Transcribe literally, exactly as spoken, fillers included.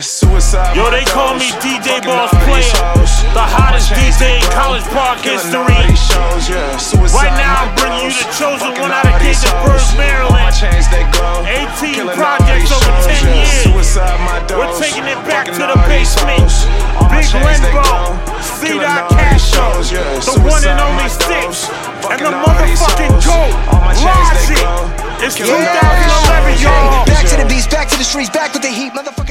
Suicide, yo, they call me D J Boss Player, the hottest D J in college park history. Right now, I'm bringing you the chosen one out of Gaithersburg, Maryland. eighteen projects over ten years. We're taking it back to the basement. Big Limbo, C-Dot Casho, the one and only Six, and the motherfucking GOAT, Logic. It's two thousand eleven, y'all. Back to the beats, back to the streets, back with the heat, motherfucker.